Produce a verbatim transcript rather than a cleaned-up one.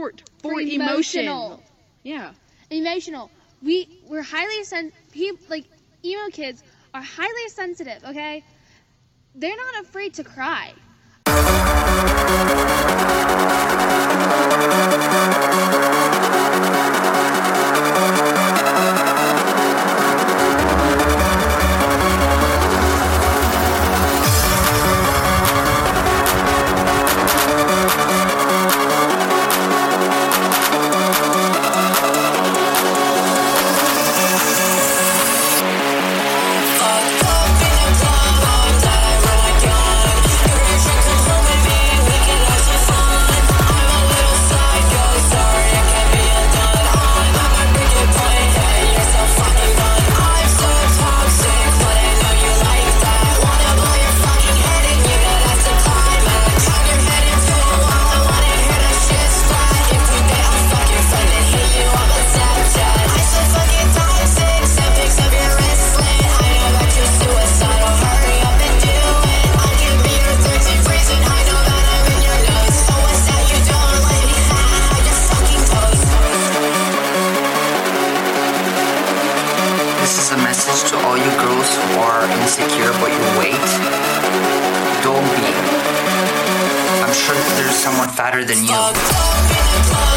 short for, For emotion. emotional. Yeah. Emotional. We we're highly sen- people like emo kids are highly sensitive. Okay, they're not afraid to cry. To all you girls who are insecure about your weight, don't be. I'm sure that there's someone fatter than you.